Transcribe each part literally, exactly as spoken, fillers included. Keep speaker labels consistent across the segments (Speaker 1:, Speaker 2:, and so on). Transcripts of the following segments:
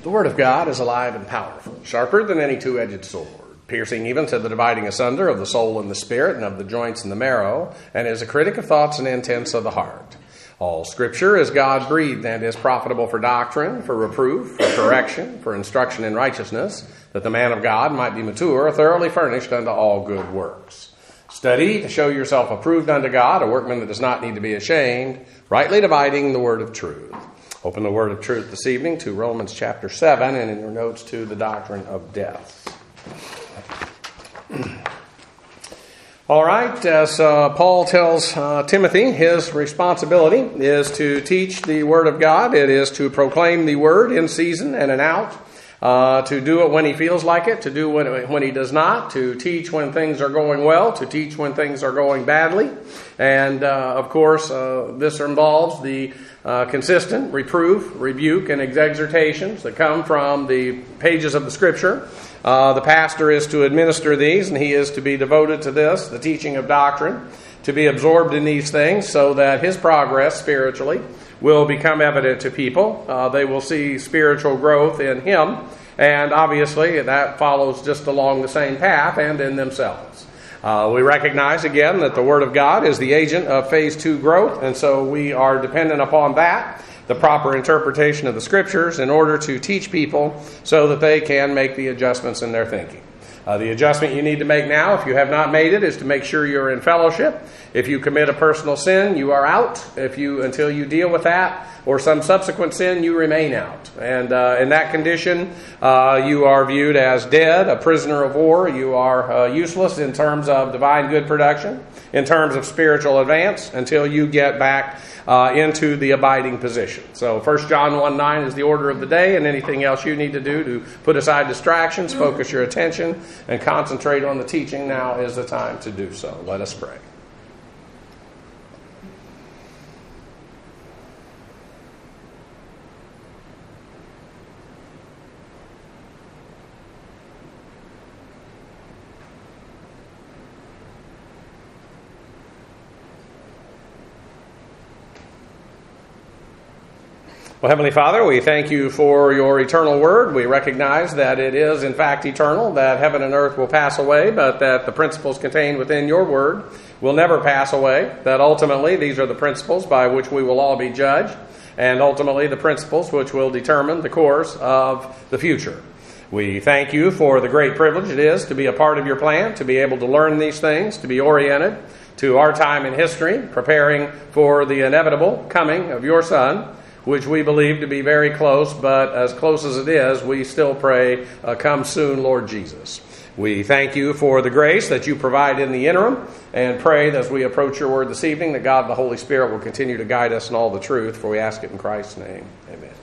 Speaker 1: The Word of God is alive and powerful, sharper than any two-edged sword, piercing even to the dividing asunder of the soul and the spirit and of the joints and the marrow, and is a critic of thoughts and intents of the heart. All Scripture is God-breathed and is profitable for doctrine, for reproof, for correction, for instruction in righteousness, that the man of God might be mature, thoroughly furnished unto all good works. Study to show yourself approved unto God, a workman that does not need to be ashamed, rightly dividing the word of truth. Open the word of truth this evening to Romans chapter seven, and in your notes to the doctrine of death. All right, as uh, Paul tells uh, Timothy, his responsibility is to teach the Word of God. It is to proclaim the Word in season and in out, uh, to do it when he feels like it, to do it when he does not, to teach when things are going well, to teach when things are going badly. And, uh, of course, uh, this involves the uh, consistent reproof, rebuke, and exhortations that come from the pages of the Scripture. Uh, the pastor is to administer these, and he is to be devoted to this, the teaching of doctrine, to be absorbed in these things so that his progress spiritually will become evident to people. Uh, they will see spiritual growth in him, and obviously that follows just along the same path and in themselves. Uh, we recognize again that the Word of God is the agent of phase two growth, and so we are dependent upon that, the proper interpretation of the Scriptures, in order to teach people so that they can make the adjustments in their thinking. Uh, the adjustment you need to make now, if you have not made it, is to make sure you're in fellowship. If you commit a personal sin, you are out. If you, until you deal with that, or some subsequent sin, you remain out. And uh, in that condition, uh, you are viewed as dead, a prisoner of war. You are uh, useless in terms of divine good production, in terms of spiritual advance, until you get back Uh, into the abiding position. So First John one nine is the order of the day, and anything else you need to do to put aside distractions, focus your attention, and concentrate on the teaching, now is the time to do so. Let us pray. Well, Heavenly Father, we thank you for your eternal word. We recognize that it is, in fact, eternal, that heaven and earth will pass away, but that the principles contained within your word will never pass away, that ultimately these are the principles by which we will all be judged, and ultimately the principles which will determine the course of the future. We thank you for the great privilege it is to be a part of your plan, to be able to learn these things, to be oriented to our time in history, preparing for the inevitable coming of your Son, which we believe to be very close, but as close as it is, we still pray, uh, come soon, Lord Jesus. We thank you for the grace that you provide in the interim, and pray that as we approach your word this evening, that God the Holy Spirit will continue to guide us in all the truth, for we ask it in Christ's name. Amen.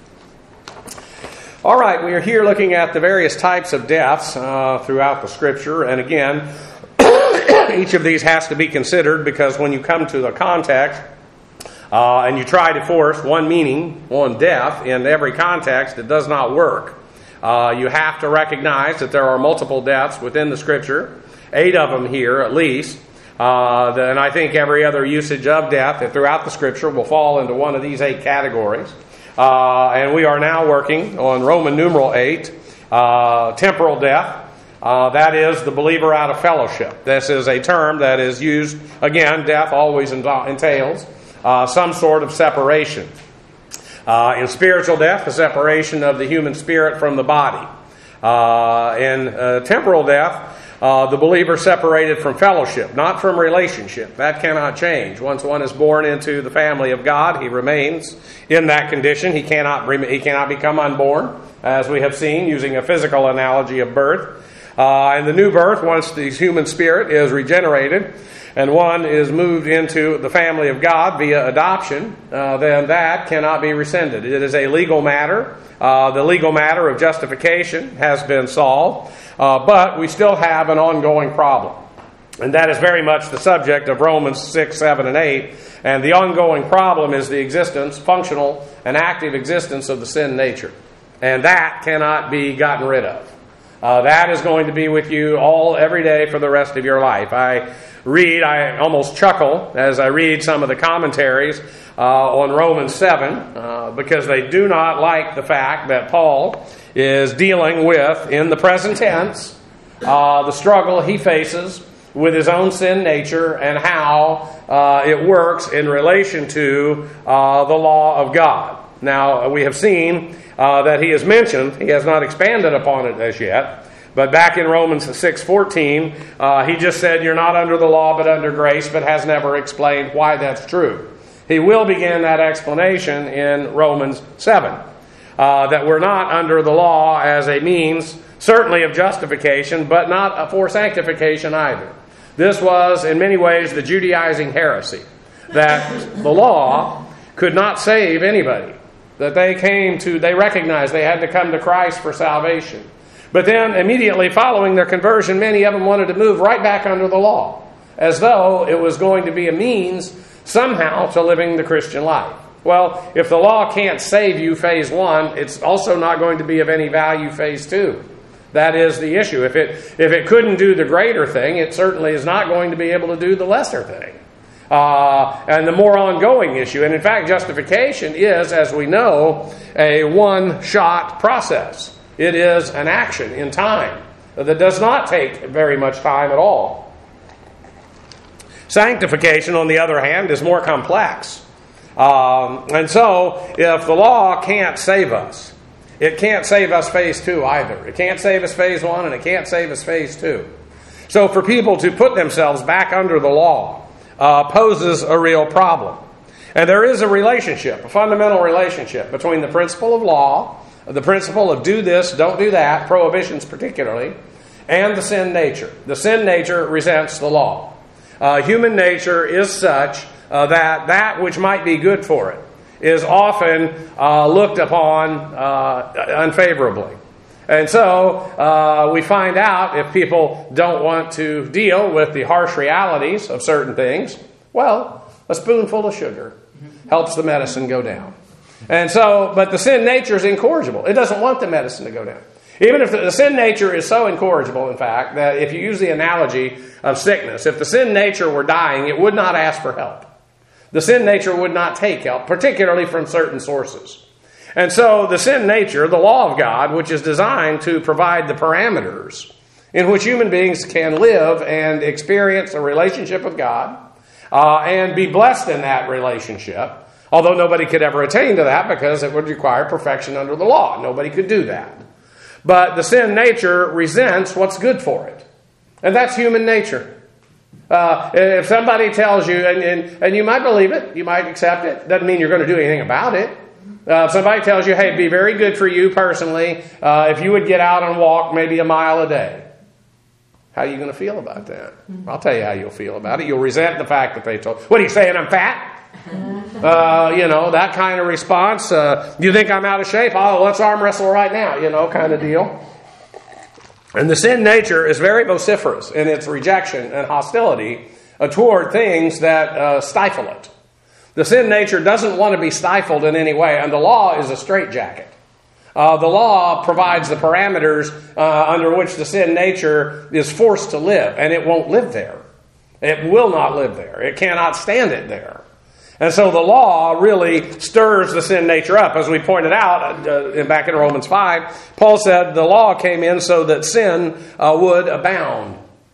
Speaker 1: All right, we are here looking at the various types of deaths uh, throughout the Scripture, and again, each of these has to be considered, because when you come to the context, Uh, and you try to force one meaning on death in every context, it does not work. Uh, you have to recognize that there are multiple deaths within the Scripture, eight of them here at least. Uh, and I think every other usage of death throughout the Scripture will fall into one of these eight categories. Uh, and we are now working on Roman numeral eight, uh, temporal death. Uh, that is the believer out of fellowship. This is a term that is used, again, death always entails Uh, some sort of separation. Uh, in spiritual death, the separation of the human spirit from the body. Uh, in uh, temporal death, uh, the believer separated from fellowship, not from relationship. That cannot change. Once one is born into the family of God, he remains in that condition. He cannot he cannot become unborn, as we have seen, using a physical analogy of birth. Uh, in the new birth, once the human spirit is regenerated, and one is moved into the family of God via adoption, uh, then that cannot be rescinded. It is a legal matter. Uh, the legal matter of justification has been solved, uh, but we still have an ongoing problem. And that is very much the subject of Romans six, seven, and eight. And the ongoing problem is the existence, functional and active existence of the sin nature. And that cannot be gotten rid of. Uh, that is going to be with you all every day for the rest of your life. I read, I almost chuckle as I read some of the commentaries uh, on Romans seven, uh, because they do not like the fact that Paul is dealing with, in the present tense, uh, the struggle he faces with his own sin nature and how uh, it works in relation to uh, the law of God. Now, we have seen uh, that he has mentioned, he has not expanded upon it as yet, but back in Romans six fourteen, uh, he just said you're not under the law but under grace, but has never explained why that's true. He will begin that explanation in Romans seven, uh, that we're not under the law as a means, certainly of justification, but not for sanctification either. This was, in many ways, the Judaizing heresy, that the law could not save anybody, that they came to, they recognized they had to come to Christ for salvation. But then, immediately following their conversion, many of them wanted to move right back under the law, as though it was going to be a means somehow to living the Christian life. Well, if the law can't save you, phase one, it's also not going to be of any value, phase two. That is the issue. If it if it couldn't do the greater thing, it certainly is not going to be able to do the lesser thing. Uh, and the more ongoing issue. And in fact, justification is, as we know, a one-shot process. It is an action in time that does not take very much time at all. Sanctification, on the other hand, is more complex. Um, and so, if the law can't save us, it can't save us phase two either. It can't save us phase one, and it can't save us phase two. So for people to put themselves back under the law uh, poses a real problem. And there is a relationship, a fundamental relationship between the principle of law, the principle of do this, don't do that, prohibitions particularly, and the sin nature. The sin nature resents the law. Uh, human nature is such uh, that that which might be good for it is often uh, looked upon uh, unfavorably. And so uh, we find out if people don't want to deal with the harsh realities of certain things, well, a spoonful of sugar helps the medicine go down. And so, but the sin nature is incorrigible. It doesn't want the medicine to go down. Even if the, the sin nature is so incorrigible, in fact, that if you use the analogy of sickness, if the sin nature were dying, it would not ask for help. The sin nature would not take help, particularly from certain sources. And so the sin nature, the law of God, which is designed to provide the parameters in which human beings can live and experience a relationship with God uh, and be blessed in that relationship, although nobody could ever attain to that because it would require perfection under the law. Nobody could do that. But the sin nature resents what's good for it. And that's human nature. Uh, if somebody tells you, and, and, and you might believe it, you might accept it, doesn't mean you're going to do anything about it. Uh, if somebody tells you, hey, it'd be very good for you personally uh, if you would get out and walk maybe a mile a day. How are you going to feel about that? I'll tell you how you'll feel about it. You'll resent the fact that they told, what are you saying, I'm fat? Uh, you know, that kind of response. Uh, you think I'm out of shape? Oh, let's arm wrestle right now, you know, kind of deal. And the sin nature is very vociferous in its rejection and hostility uh, toward things that uh, stifle it. The sin nature doesn't want to be stifled in any way, and the law is a straitjacket. Uh, the law provides the parameters uh, under which the sin nature is forced to live, and it won't live there. It will not live there. It cannot stand it there. And so the law really stirs the sin nature up. As we pointed out uh, back in Romans five, Paul said the law came in so that sin uh, would abound.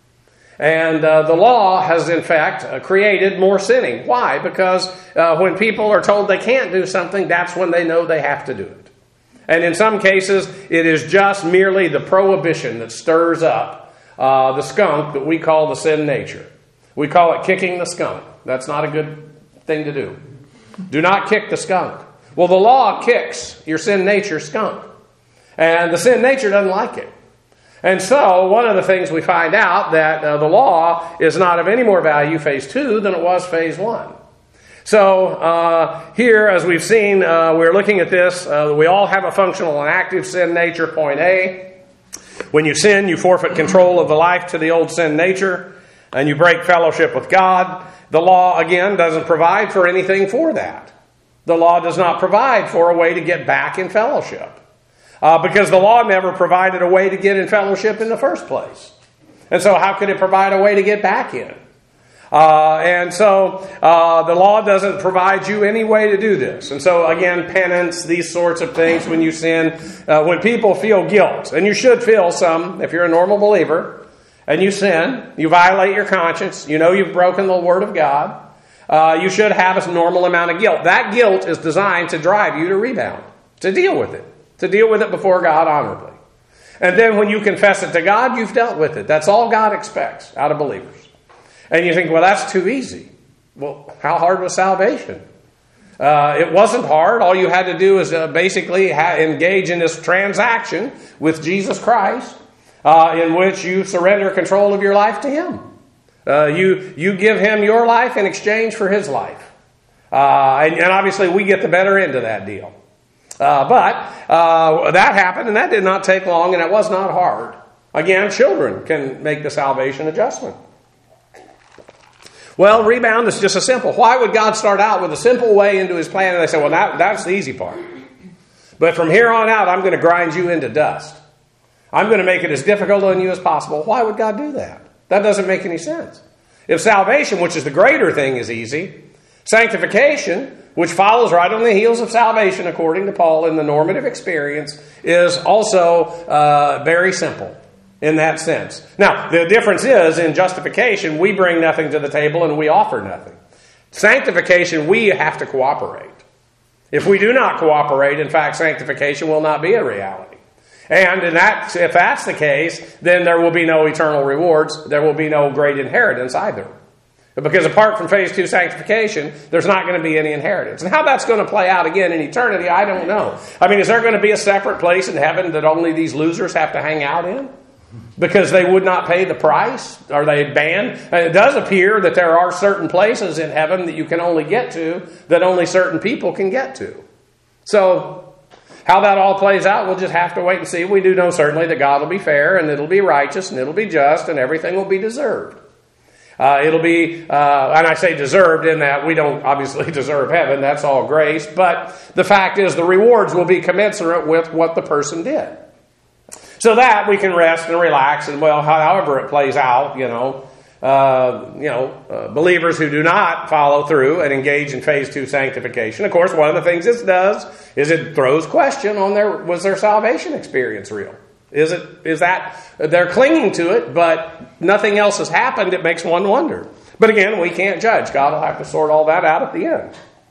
Speaker 1: And uh, the law has, in fact, uh, created more sinning. Why? Because uh, when people are told they can't do something, that's when they know they have to do it. And in some cases, it is just merely the prohibition that stirs up uh, the skunk that we call the sin nature. We call it kicking the skunk. That's not a good thing to do. Do not kick the skunk. Well, the law kicks your sin nature skunk. And the sin nature doesn't like it. And so, one of the things we find out that uh, the law is not of any more value, phase two, than it was phase one. So, uh, here, as we've seen, uh, we're looking at this. Uh, we all have a functional and active sin nature, point A. When you sin, you forfeit control of the life to the old sin nature, and you break fellowship with God. The law, again, doesn't provide for anything for that. The law does not provide for a way to get back in fellowship. Uh, because the law never provided a way to get in fellowship in the first place. And so how could it provide a way to get back in? Uh, and so uh, the law doesn't provide you any way to do this. And so again, penance, these sorts of things when you sin, uh, when people feel guilt, and you should feel some if you're a normal believer, and you sin, you violate your conscience, you know you've broken the Word of God, uh, you should have a normal amount of guilt. That guilt is designed to drive you to rebound, to deal with it, to deal with it before God honorably. And then when you confess it to God, you've dealt with it. That's all God expects out of believers. And you think, well, that's too easy. Well, how hard was salvation? Uh, it wasn't hard. All you had to do is uh, basically ha- engage in this transaction with Jesus Christ, uh, in which you surrender control of your life to Him. Uh, you you give Him your life in exchange for His life. Uh, and, and obviously we get the better end of that deal. Uh, but uh, that happened, and that did not take long, and it was not hard. Again, children can make the salvation adjustment. Well, rebound is just a simple. Why would God start out with a simple way into His plan? And they say, well, that, that's the easy part. But from here on out, I'm going to grind you into dust. I'm going to make it as difficult on you as possible. Why would God do that? That doesn't make any sense. If salvation, which is the greater thing, is easy, sanctification, which follows right on the heels of salvation, according to Paul in the normative experience, is also uh, very simple. In that sense. Now, the difference is, in justification, we bring nothing to the table and we offer nothing. Sanctification, we have to cooperate. If we do not cooperate, in fact, sanctification will not be a reality. And in that, if that's the case, then there will be no eternal rewards. There will be no great inheritance either. Because apart from phase two sanctification, there's not going to be any inheritance. And how that's going to play out again in eternity, I don't know. I mean, is there going to be a separate place in heaven that only these losers have to hang out in? Because they would not pay the price? Are they banned? It does appear that there are certain places in heaven that you can only get to, that only certain people can get to. So, how that all plays out, we'll just have to wait and see. We do know certainly that God will be fair, and it'll be righteous, and it'll be just, and everything will be deserved. Uh, it'll be, uh, and I say deserved in that we don't obviously deserve heaven, that's all grace, but the fact is the rewards will be commensurate with what the person did. So that we can rest and relax, and well, however it plays out, you know, uh, you know, uh, believers who do not follow through and engage in phase two sanctification. Of course, one of the things this does is it throws question on their was their salvation experience real? Is it is that they're clinging to it, but nothing else has happened? It makes one wonder. But again, we can't judge. God will have to sort all that out at the end.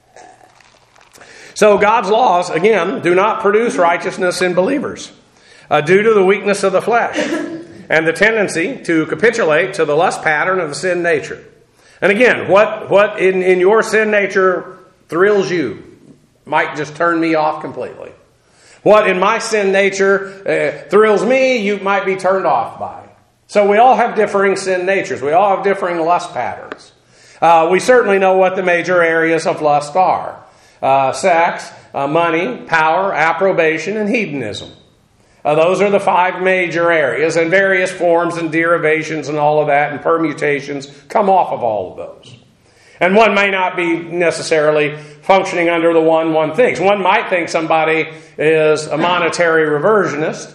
Speaker 1: So God's laws again do not produce righteousness in believers. Uh, due to the weakness of the flesh and the tendency to capitulate to the lust pattern of the sin nature. And again, what, what in, in your sin nature thrills you might just turn me off completely. What in my sin nature uh, thrills me, you might be turned off by. So we all have differing sin natures. We all have differing lust patterns. Uh, we certainly know what the major areas of lust are. Uh, sex, uh, money, power, approbation, and hedonism. Uh, those are the five major areas, and various forms and derivations and all of that and permutations come off of all of those. And one may not be necessarily functioning under the one one thinks. One might think somebody is a monetary reversionist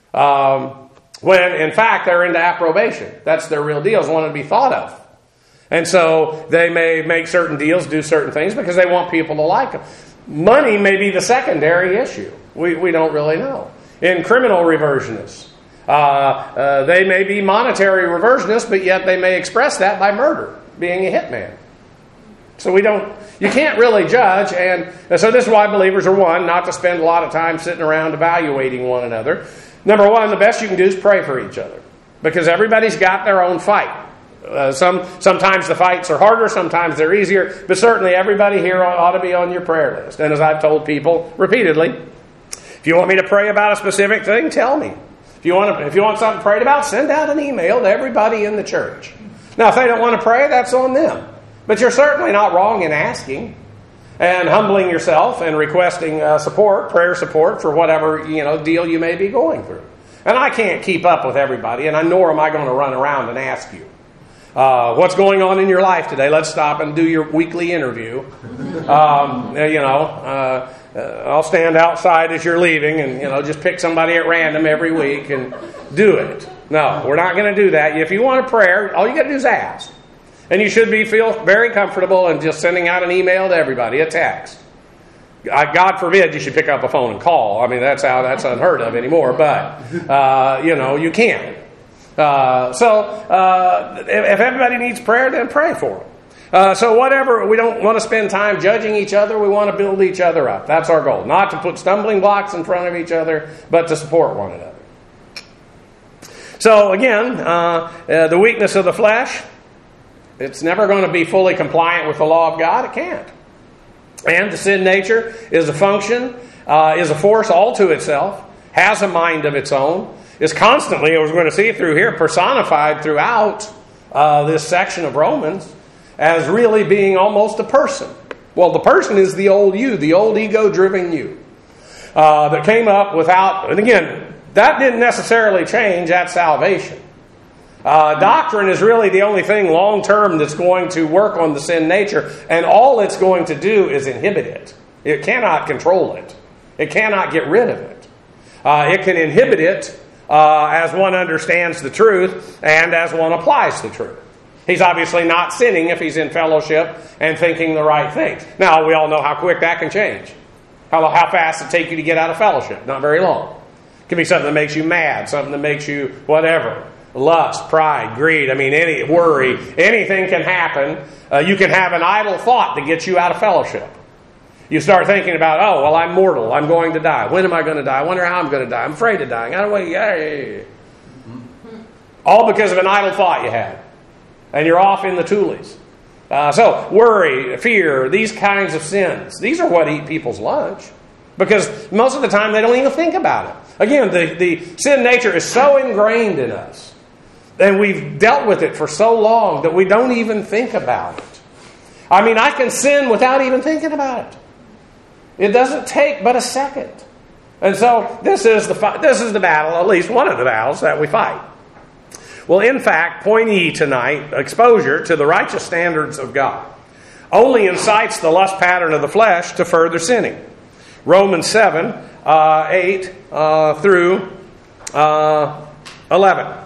Speaker 1: um, when, in fact, they're into approbation. That's their real deal, is wanting to be thought of. And so they may make certain deals, do certain things because they want people to like them. Money may be the secondary issue. We, we don't really know. In criminal reversionists, uh, uh, they may be monetary reversionists, but yet they may express that by murder, being a hitman. So we don't, you can't really judge, and, and so this is why believers are one, not to spend a lot of time sitting around evaluating one another. Number one, the best you can do is pray for each other, because everybody's got their own fight. Uh, some sometimes the fights are harder, sometimes they're easier, but certainly everybody here ought to be on your prayer list. And as I've told people repeatedly, if you want me to pray about a specific thing, tell me. If you want to, if you want something prayed about, send out an email to everybody in the church. Now, if they don't want to pray, that's on them. But you're certainly not wrong in asking and humbling yourself and requesting uh, support, prayer support for whatever you know deal you may be going through. And I can't keep up with everybody, and I nor am I going to run around and ask you. Uh, what's going on in your life today? Let's stop and do your weekly interview. Um, you know, uh, uh, I'll stand outside as you're leaving and, you know, just pick somebody at random every week and do it. No, we're not going to do that. If you want a prayer, all you got to do is ask. And you should be feel very comfortable in just sending out an email to everybody, a text. God forbid you should pick up a phone and call. I mean, that's how that's unheard of anymore. But uh, you know, you can. Uh, so uh, if everybody needs prayer, then pray for them. Uh, so whatever, we don't want to spend time judging each other. We want to build each other up. That's our goal. Not to put stumbling blocks in front of each other, but to support one another. So again, uh, uh, the weakness of the flesh, it's never going to be fully compliant with the law of God. It can't. And the sin nature is a function, uh, is a force all to itself, has a mind of its own, is constantly, as we're going to see through here, personified throughout uh, this section of Romans as really being almost a person. Well, the person is the old you, the old ego-driven you uh, that came up without, and again, that didn't necessarily change at salvation. Uh, doctrine is really the only thing long-term that's going to work on the sin nature, and all it's going to do is inhibit it. It cannot control it. It cannot get rid of it. Uh, it can inhibit it uh, as one understands the truth and as one applies the truth. He's obviously not sinning if he's in fellowship and thinking the right things. Now, we all know how quick that can change. How, how fast it take you to get out of fellowship? Not very long. It can be something that makes you mad, something that makes you whatever. Lust, pride, greed, I mean, any worry, anything can happen. Uh, you can have an idle thought that gets you out of fellowship. You start thinking about, oh, well, I'm mortal. I'm going to die. When am I going to die? I wonder how I'm going to die. I'm afraid of dying. I don't want to. All because of an idle thought you had. And you're off in the toolies. Uh, so, worry, fear, these kinds of sins. These are what eat people's lunch. Because most of the time they don't even think about it. Again, the, the sin nature is so ingrained in us. And we've dealt with it for so long that we don't even think about it. I mean, I can sin without even thinking about it. It doesn't take but a second. And so this is the this is the battle, at least one of the battles that we fight. Well, in fact, point E tonight, exposure to the righteous standards of God, only incites the lust pattern of the flesh to further sinning. Romans seven, uh, eight uh, through uh, eleven.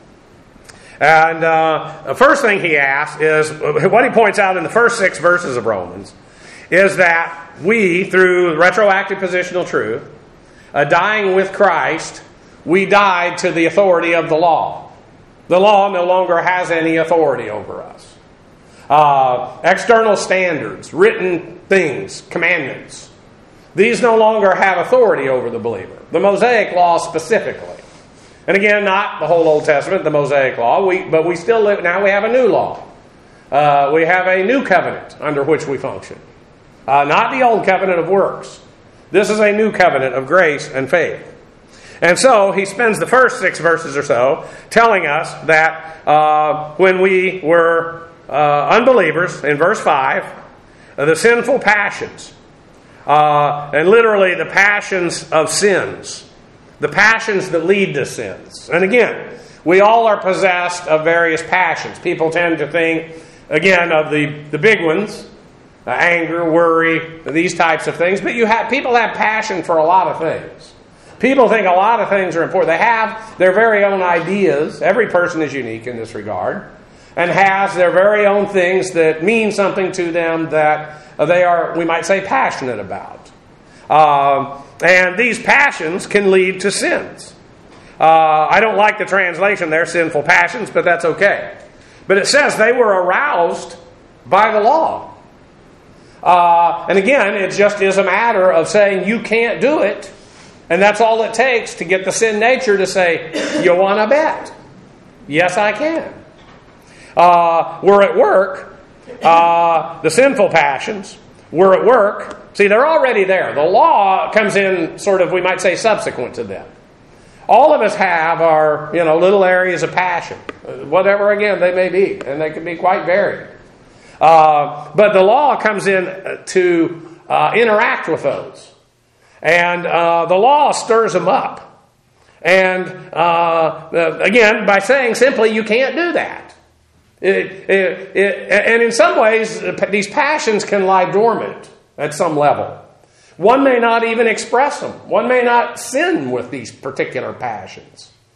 Speaker 1: And uh, the first thing he asks is, what he points out in the first six verses of Romans, is that we, through retroactive positional truth, uh, dying with Christ, we died to the authority of the law. The law no longer has any authority over us. Uh, external standards, written things, commandments, these no longer have authority over the believer. The Mosaic law specifically. And again, not the whole Old Testament, the Mosaic law, we, but we still live, now we have a new law. Uh, we have a new covenant under which we function. Uh, not the old covenant of works. This is a new covenant of grace and faith. And so he spends the first six verses or so telling us that uh, when we were uh, unbelievers, in verse five, uh, the sinful passions, uh, and literally the passions of sins, the passions that lead to sins. And again, we all are possessed of various passions. People tend to think, again, of the, the big ones, uh, anger, worry, these types of things. But you have people have passion for a lot of things. People think a lot of things are important. They have their very own ideas. Every person is unique in this regard. And has their very own things that mean something to them that they are, we might say, passionate about. Uh, and these passions can lead to sins. Uh, I don't like the translation there, sinful passions, but that's okay. But it says they were aroused by the law. Uh, and again, it just is a matter of saying you can't do it. And that's all it takes to get the sin nature to say, you want to bet? Yes, I can. Uh, we're at work. Uh, the sinful passions. We're at work. See, they're already there. The law comes in sort of, we might say, subsequent to them. All of us have our, you know, little areas of passion. Whatever, again, they may be. And they can be quite varied. Uh, but the law comes in to uh, interact with those. And uh, the law stirs them up. And uh, again, by saying simply, you can't do that. It, it, it, and in some ways, these passions can lie dormant at some level. One may not even express them. One may not sin with these particular passions.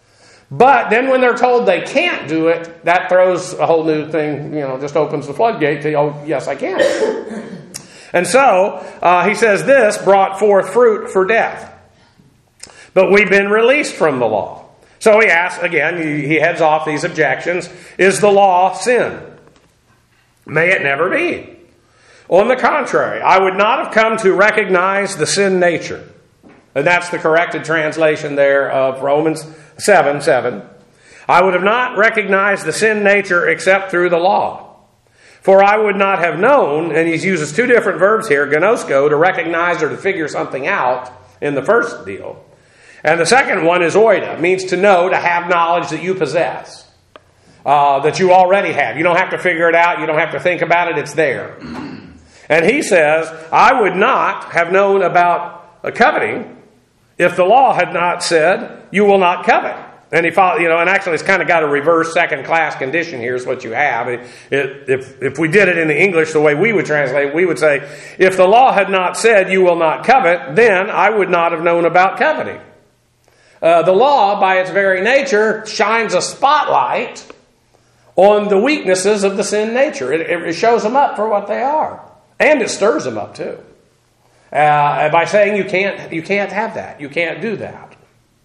Speaker 1: But then when they're told they can't do it, that throws a whole new thing, you know, just opens the floodgate to, oh, yes, I can. And so, uh, he says this brought forth fruit for death. But we've been released from the law. So he asks, again, he, he heads off these objections. Is the law sin? May it never be. On the contrary, I would not have come to recognize the sin nature. And that's the corrected translation there of Romans seven seven. I would have not recognized the sin nature except through the law. For I would not have known, and he uses two different verbs here, gnosko, to recognize or to figure something out in the first deal. And the second one is oida, means to know, to have knowledge that you possess, uh, that you already have. You don't have to figure it out. You don't have to think about it. It's there. And he says, I would not have known about coveting if the law had not said, you will not covet. And he follow, you know, and actually it's kind of got a reverse second class condition here is what you have. It, it, if, if we did it in the English the way we would translate, we would say, if the law had not said you will not covet, then I would not have known about coveting. Uh, the law, by its very nature, shines a spotlight on the weaknesses of the sin nature. It, it shows them up for what they are. And it stirs them up too. Uh, by saying you can't, you can't have that. You can't do that.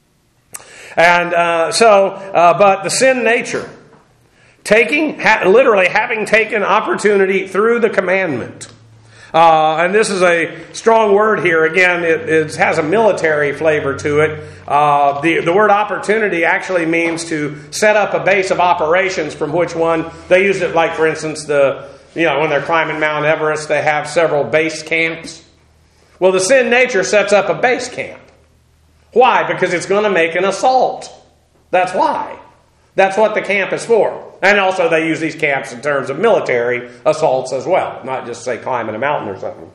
Speaker 1: And uh, so, uh, but the sin nature, taking, ha- literally having taken opportunity through the commandment. Uh, and this is a strong word here. Again, it, it has a military flavor to it. Uh, the, the word opportunity actually means to set up a base of operations from which one, they use it like, for instance, the you know when they're climbing Mount Everest, they have several base camps. Well, the sin nature sets up a base camp. Why? Because it's going to make an assault. That's why. That's what the camp is for. And also they use these camps in terms of military assaults as well. Not just, say, climbing a mountain or something.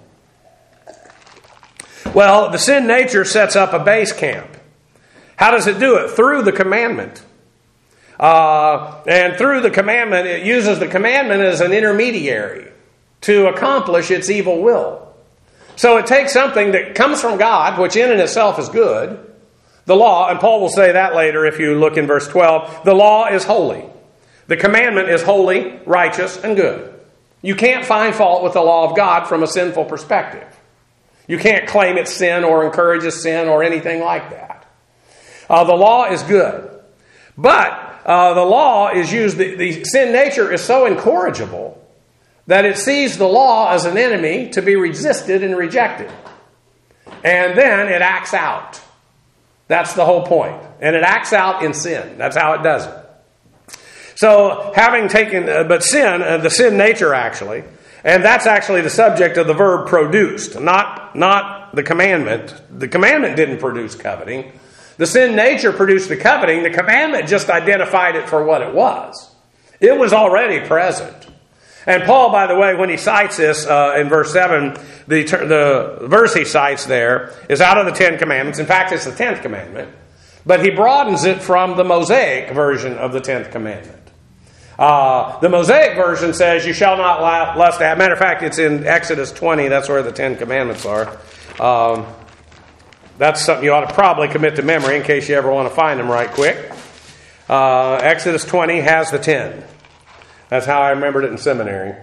Speaker 1: Well, the sin nature sets up a base camp. How does it do it? Through the commandment. Uh, and through the commandment, it uses the commandment as an intermediary to accomplish its evil will. So it takes something that comes from God, which in and itself is good. The law, and Paul will say that later if you look in verse twelve, the law is holy. The commandment is holy, righteous, and good. You can't find fault with the law of God from a sinful perspective. You can't claim it's sin or encourages sin or anything like that. Uh, the law is good. But uh, the law is used, the, the sin nature is so incorrigible that it sees the law as an enemy to be resisted and rejected. And then it acts out. That's the whole point. And it acts out in sin. That's how it does it. So, having taken, uh, but sin, uh, the sin nature actually, and that's actually the subject of the verb produced, not, not the commandment. The commandment didn't produce coveting. The sin nature produced the coveting. The commandment just identified it for what it was. It was already present. And Paul, by the way, when he cites this uh, in verse seven, the, the verse he cites there is out of the Ten Commandments. In fact, it's the tenth commandment. But he broadens it from the Mosaic version of the tenth commandment. Uh, the Mosaic version says, you shall not lust after. Matter of fact, it's in Exodus twenty. That's where the Ten Commandments are. Um, that's something you ought to probably commit to memory in case you ever want to find them right quick. Uh, Exodus twenty has the ten. That's how I remembered it in seminary.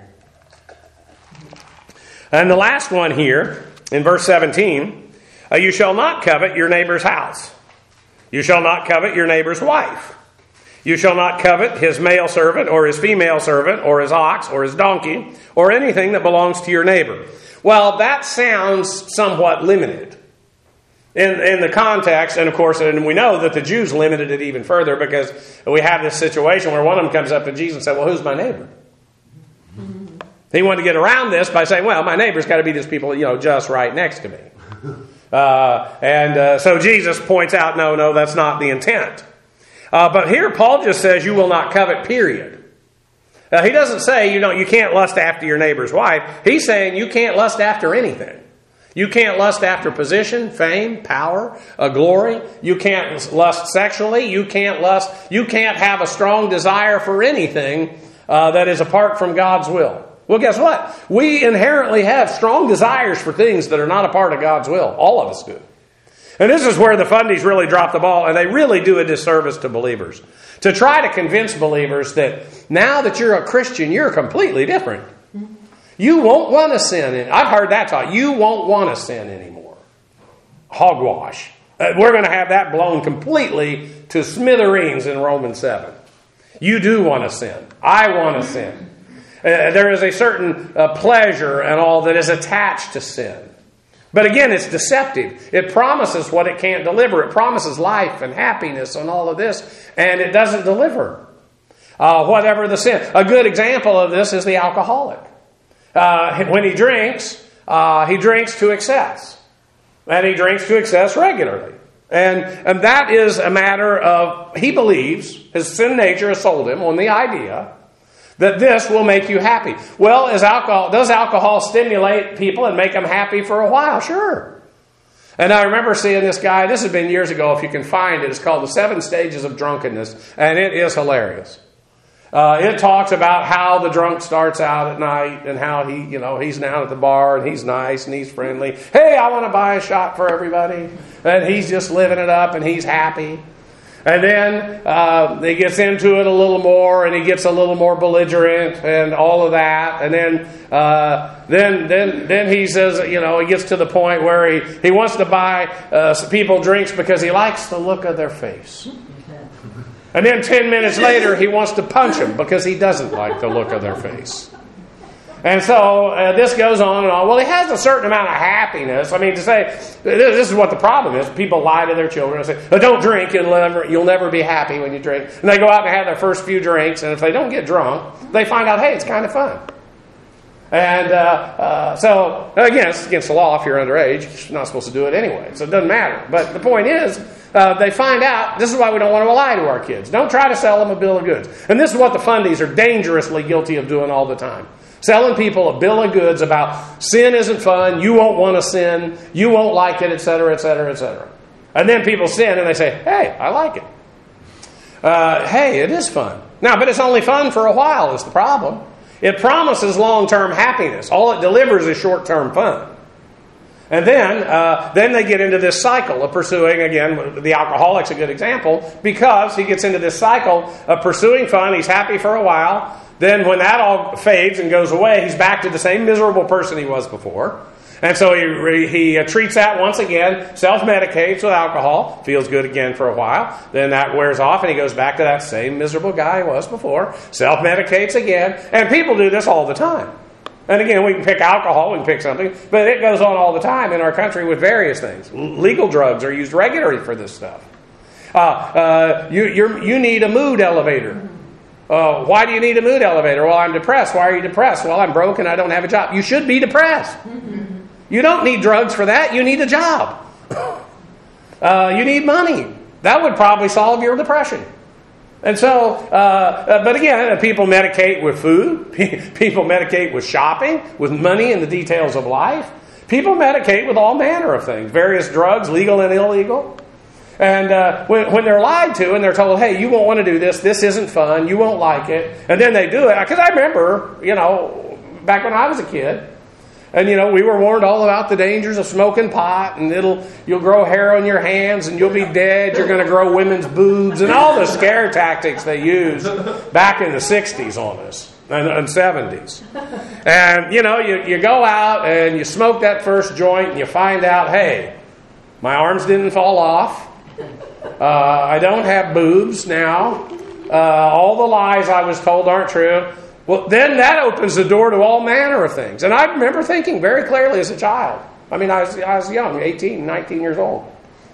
Speaker 1: And the last one here, in verse seventeen, uh, you shall not covet your neighbor's house. You shall not covet your neighbor's wife. You shall not covet his male servant or his female servant or his ox or his donkey or anything that belongs to your neighbor. Well, that sounds somewhat limited in, in the context. And of course, and we know that the Jews limited it even further because we have this situation where one of them comes up to Jesus and said, well, who's my neighbor? He wanted to get around this by saying, well, my neighbor's got to be these people, you know, just right next to me. Uh, and uh, so Jesus points out, no, no, that's not the intent. Uh, but here Paul just says you will not covet, period. Uh, he doesn't say you know you can't lust after your neighbor's wife. He's saying you can't lust after anything. You can't lust after position, fame, power, uh, glory. You can't lust sexually. You can't lust. You can't have a strong desire for anything uh, that is apart from God's will. Well, guess what? We inherently have strong desires for things that are not a part of God's will. All of us do. And this is where the fundies really drop the ball, and they really do a disservice to believers. To try to convince believers that now that you're a Christian, you're completely different. You won't want to sin. I've heard that taught. You won't want to sin anymore. Hogwash. Uh, we're going to have that blown completely to smithereens in Romans seven. You do want to sin. I want to sin. Uh, there is a certain uh, pleasure and all that is attached to sin. But again, it's deceptive. It promises what it can't deliver. It promises life and happiness and all of this, and it doesn't deliver. Uh, whatever the sin. A good example of this is the alcoholic. Uh, when he drinks, uh, he drinks to excess. And he drinks to excess regularly. And, and that is a matter of, he believes, his sin nature has sold him on the idea that this will make you happy. Well, is alcohol, does alcohol stimulate people and make them happy for a while? Sure. And I remember seeing this guy, this has been years ago, if you can find it, it's called The Seven Stages of Drunkenness, and it is hilarious. Uh, it talks about how the drunk starts out at night and how he, you know, he's down at the bar and he's nice and he's friendly. Hey, I want to buy a shot for everybody. And he's just living it up and he's happy. And then uh, he gets into it a little more, and he gets a little more belligerent, and all of that. And then, uh, then, then, then he says, you know, he gets to the point where he, he wants to buy uh, people drinks because he likes the look of their face. And then ten minutes later, he wants to punch them because he doesn't like the look of their face. And so uh, this goes on and on. Well, he has a certain amount of happiness. I mean, to say, this is what the problem is. People lie to their children and say, oh, don't drink, you'll never, you'll never be happy when you drink. And they go out and have their first few drinks, and if they don't get drunk, they find out, hey, it's kind of fun. And uh, uh, so, again, it's against the law if you're underage. You're not supposed to do it anyway, so it doesn't matter. But the point is, uh, they find out, this is why we don't want to lie to our kids. Don't try to sell them a bill of goods. And this is what the fundies are dangerously guilty of doing all the time. Selling people a bill of goods about sin isn't fun, you won't want to sin, you won't like it, et cetera, et cetera, et cetera. And then people sin and they say, hey, I like it. Uh, hey, it is fun. Now, but it's only fun for a while is the problem. It promises long-term happiness. All it delivers is short-term fun. And then, uh, then they get into this cycle of pursuing, again, the alcoholic's a good example, because he gets into this cycle of pursuing fun, he's happy for a while. Then when that all fades and goes away, he's back to the same miserable person he was before. And so he, he uh, treats that once again, self-medicates with alcohol, feels good again for a while. Then that wears off and he goes back to that same miserable guy he was before, self-medicates again. And people do this all the time. And again, we can pick alcohol, we can pick something, but it goes on all the time in our country with various things. L- legal drugs are used regularly for this stuff. Uh, uh, you, you're, you need a mood elevator. Uh, why do you need a mood elevator? Well, I'm depressed. Why are you depressed? Well, I'm broke and I don't have a job. You should be depressed. You don't need drugs for that. You need a job. Uh, you need money. That would probably solve your depression. And so, uh, but again, people medicate with food. People medicate with shopping, with money and the details of life. People medicate with all manner of things. Various drugs, legal and illegal. And uh, when, when they're lied to and they're told, hey, you won't want to do this, this isn't fun, you won't like it, and then they do it. Because I remember, you know, back when I was a kid, and, you know, we were warned all about the dangers of smoking pot, and it'll you'll grow hair on your hands, and you'll be dead, you're going to grow women's boobs, and all the scare tactics they used back in the sixties on us, and, and seventies. And, you know, you, you go out and you smoke that first joint, and you find out, hey, my arms didn't fall off. Uh, I don't have boobs now. Uh, all the lies I was told aren't true. Well, then that opens the door to all manner of things. And I remember thinking very clearly as a child. I mean, I was, I was young, eighteen, nineteen years old.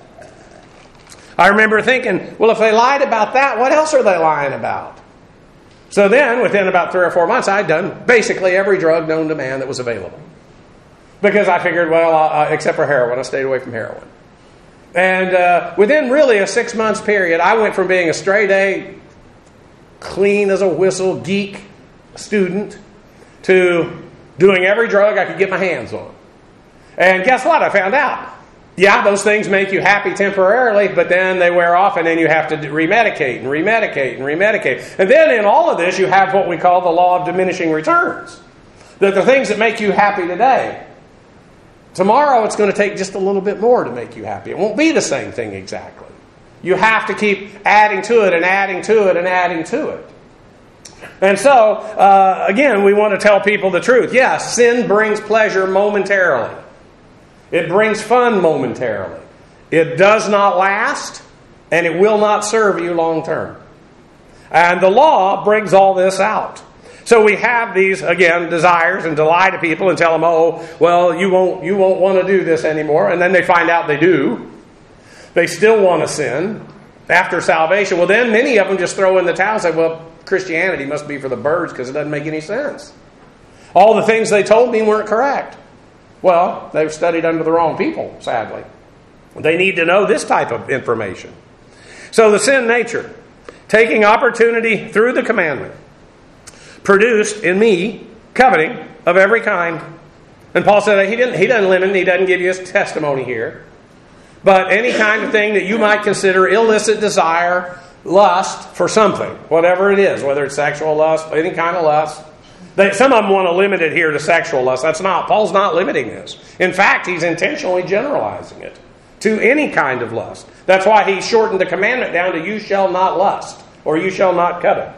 Speaker 1: I remember thinking, well, if they lied about that, what else are they lying about? So then, within about three or four months, I'd done basically every drug known to man that was available. Because I figured, well, uh, except for heroin, I stayed away from heroin. And uh, within really a six months period, I went from being a straight A, clean as a whistle, geek student to doing every drug I could get my hands on. And guess what? I found out. Yeah, those things make you happy temporarily, but then they wear off and then you have to remedicate and remedicate and remedicate. And then in all of this, you have what we call the law of diminishing returns. That the things that make you happy today tomorrow it's going to take just a little bit more to make you happy. It won't be the same thing exactly. You have to keep adding to it and adding to it and adding to it. And so, uh, again, we want to tell people the truth. Yes, sin brings pleasure momentarily. It brings fun momentarily. It does not last, and it will not serve you long term. And the law brings all this out. So we have these, again, desires and to lie to people and tell them, oh, well, you won't, you won't want to do this anymore. And then they find out they do. They still want to sin after salvation. Well, then many of them just throw in the towel and say, well, Christianity must be for the birds because it doesn't make any sense. All the things they told me weren't correct. Well, they've studied under the wrong people, sadly. They need to know this type of information. So the sin nature, taking opportunity through the commandment, produced in me coveting of every kind. And Paul said he didn't, he doesn't limit, he doesn't give you his testimony here. But any kind of thing that you might consider illicit desire, lust for something, whatever it is, whether it's sexual lust, any kind of lust. They, some of them want to limit it here to sexual lust. That's not, Paul's not limiting this. In fact, he's intentionally generalizing it to any kind of lust. That's why he shortened the commandment down to you shall not lust, or you shall not covet.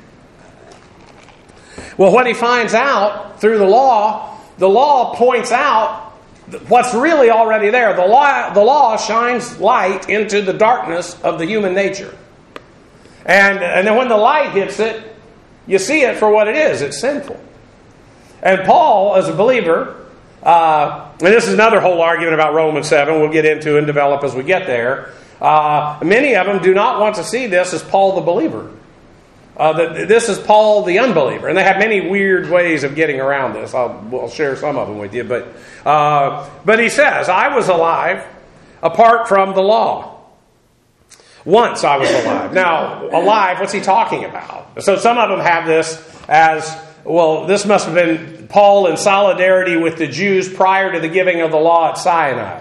Speaker 1: Well, what he finds out through the law, the law points out what's really already there. The law, the law shines light into the darkness of the human nature. And, and then when the light hits it, you see it for what it is. It's sinful. And Paul, as a believer, uh, and this is another whole argument about Romans seven we'll get into and develop as we get there. Uh, many of them do not want to see this as Paul the believer. Uh, that this is Paul the unbeliever. And they have many weird ways of getting around this. I'll we'll share some of them with you. But, uh, but he says, I was alive apart from the law. Once I was alive. Now, alive, what's he talking about? So some of them have this as, well, this must have been Paul in solidarity with the Jews prior to the giving of the law at Sinai.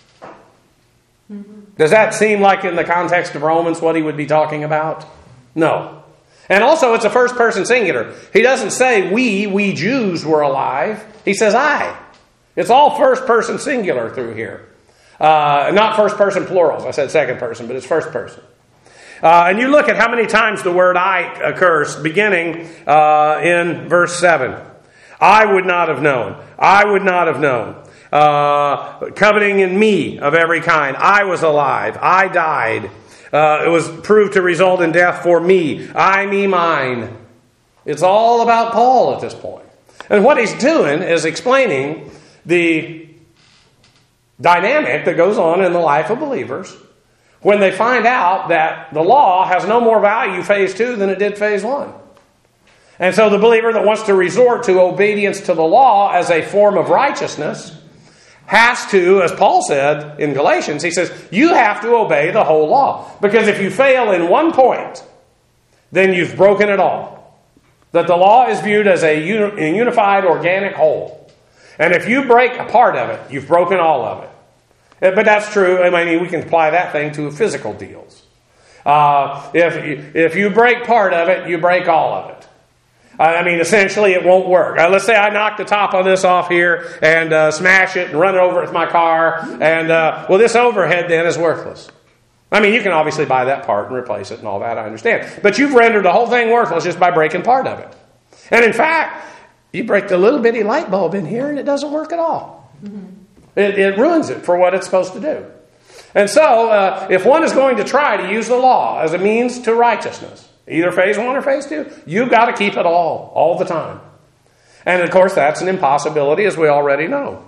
Speaker 1: Does that seem like in the context of Romans what he would be talking about? No. And also it's a first person singular. He doesn't say we, we Jews were alive. He says I. It's all first person singular through here. Uh, not first person plurals. I said second person, but it's first person. Uh, and you look at how many times the word I occurs, beginning uh, in verse seven. I would not have known. I would not have known. Uh, coveting in me of every kind. I was alive. I died. Uh, it was proved to result in death for me. I, me, mine. It's all about Paul at this point. And what he's doing is explaining the dynamic that goes on in the life of believers when they find out that the law has no more value phase two than it did phase one. And so the believer that wants to resort to obedience to the law as a form of righteousness has to, as Paul said in Galatians, he says, you have to obey the whole law. Because if you fail in one point, then you've broken it all. That the law is viewed as a unified organic whole. And if you break a part of it, you've broken all of it. But that's true. I mean, we can apply that thing to physical deals. Uh, if, if you break part of it, you break all of it. I mean, essentially, it won't work. Uh, let's say I knock the top of this off here and uh, smash it and run it over with my car. And, uh, well, this overhead then is worthless. I mean, you can obviously buy that part and replace it and all that, I understand. But you've rendered the whole thing worthless just by breaking part of it. And in fact, you break the little bitty light bulb in here and it doesn't work at all. Mm-hmm. It, it ruins it for what it's supposed to do. And so, uh, if one is going to try to use the law as a means to righteousness, either phase one or phase two, you've got to keep it all, all the time. And of course, that's an impossibility, as we already know.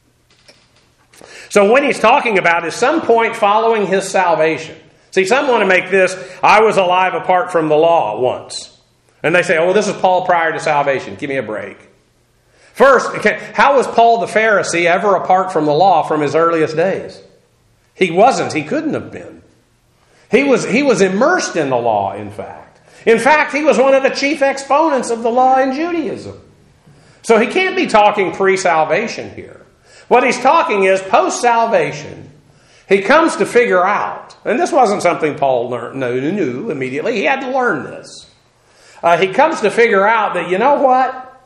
Speaker 1: So what he's talking about is some point following his salvation. See, some want to make this, I was alive apart from the law once. And they say, oh, well, this is Paul prior to salvation. Give me a break. First, how was Paul the Pharisee ever apart from the law from his earliest days? He wasn't. He couldn't have been. He was, he was immersed in the law, in fact. In fact, he was one of the chief exponents of the law in Judaism. So he can't be talking pre-salvation here. What he's talking is post-salvation. He comes to figure out, and this wasn't something Paul learned, knew immediately. He had to learn this. Uh, he comes to figure out that, you know what?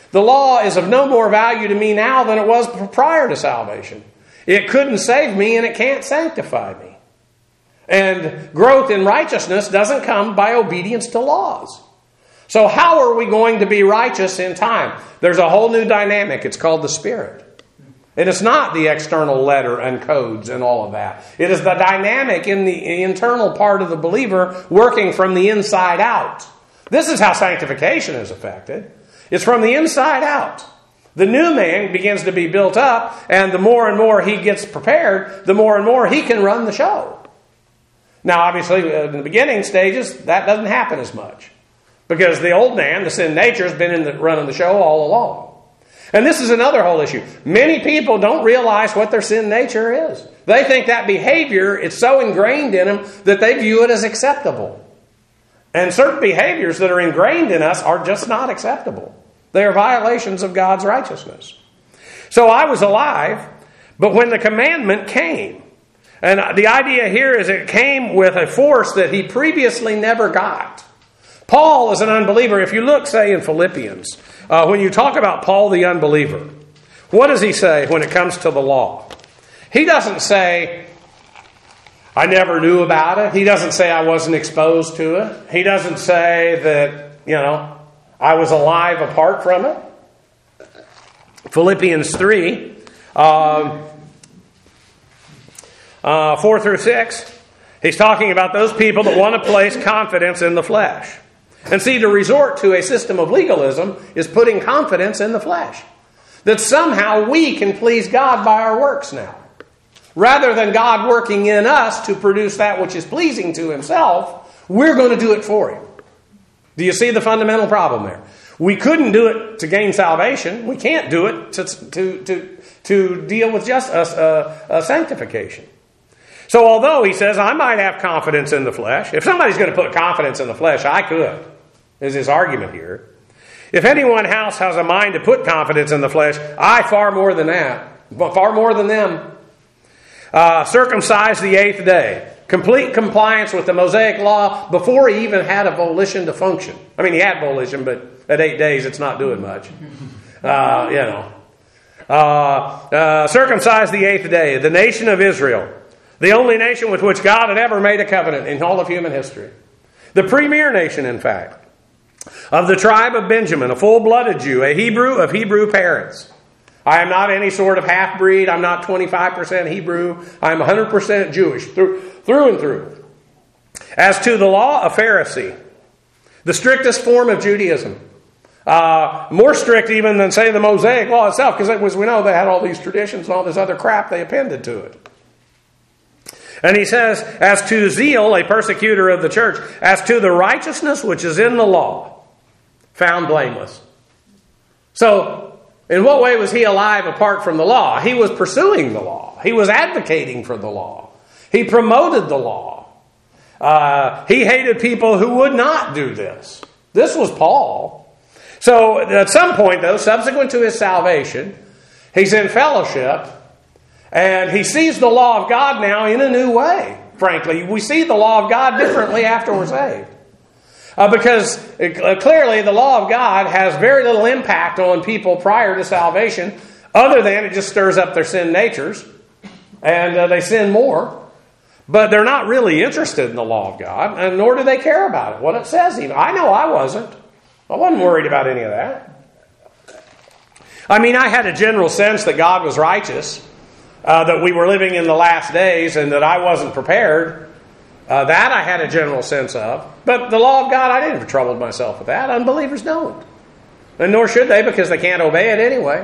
Speaker 1: The law is of no more value to me now than it was prior to salvation. It couldn't save me and it can't sanctify me. And growth in righteousness doesn't come by obedience to laws. So how are we going to be righteous in time? There's a whole new dynamic. It's called the Spirit. And it's not the external letter and codes and all of that. It is the dynamic in the internal part of the believer working from the inside out. This is how sanctification is effected. It's from the inside out. The new man begins to be built up, and the more and more he gets prepared, the more and more he can run the show. Now, obviously, in the beginning stages, that doesn't happen as much. Because the old man, the sin nature, has been in the running the show all along. And this is another whole issue. Many people don't realize what their sin nature is. They think that behavior is so ingrained in them that they view it as acceptable. And certain behaviors that are ingrained in us are just not acceptable. They are violations of God's righteousness. So I was alive, but when the commandment came, and the idea here is it came with a force that he previously never got. Paul is an unbeliever. If you look, say, in Philippians, uh, when you talk about Paul the unbeliever, what does he say when it comes to the law? He doesn't say, I never knew about it. He doesn't say I wasn't exposed to it. He doesn't say that, you know, I was alive apart from it. Philippians three, um, uh, four through six, he's talking about those people that want to place confidence in the flesh. And see, to resort to a system of legalism is putting confidence in the flesh. That somehow we can please God by our works now. Rather than God working in us to produce that which is pleasing to Himself, we're going to do it for Him. Do you see the fundamental problem there? We couldn't do it to gain salvation. We can't do it to, to, to, to deal with just a, a, a sanctification. So although he says, I might have confidence in the flesh. If somebody's going to put confidence in the flesh, I could, is his argument here. If anyone else has a mind to put confidence in the flesh, I far more than that. Far more than them. Uh, circumcised the eighth day. Complete compliance with the Mosaic law before he even had a volition to function. I mean, he had volition, but at eight days it's not doing much. Uh, you know. Uh, uh, circumcised the eighth day. The nation of Israel. The only nation with which God had ever made a covenant in all of human history. The premier nation, in fact. Of the tribe of Benjamin, a full-blooded Jew, a Hebrew of Hebrew parents. I am not any sort of half-breed. I'm not twenty-five percent Hebrew. I'm one hundred percent Jewish through, through and through. As to the law, a Pharisee. The strictest form of Judaism. Uh, more strict even than, say, the Mosaic law itself, because as we know, they had all these traditions and all this other crap they appended to it. And he says, as to zeal, a persecutor of the church, as to the righteousness which is in the law, found blameless. So, in what way was he alive apart from the law? He was pursuing the law. He was advocating for the law. He promoted the law. Uh, he hated people who would not do this. This was Paul. So, at some point, though, subsequent to his salvation, he's in fellowship. And he sees the law of God now in a new way, frankly. We see the law of God differently after we're saved. Uh, because uh, clearly the law of God has very little impact on people prior to salvation, other than it just stirs up their sin natures, and uh, they sin more. But they're not really interested in the law of God, and nor do they care about it, what it says even. I know I wasn't. I wasn't worried about any of that. I mean, I had a general sense that God was righteous. Uh, that we were living in the last days and that I wasn't prepared. Uh, that I had a general sense of. But the law of God, I didn't trouble myself with that. Unbelievers don't. And nor should they, because they can't obey it anyway.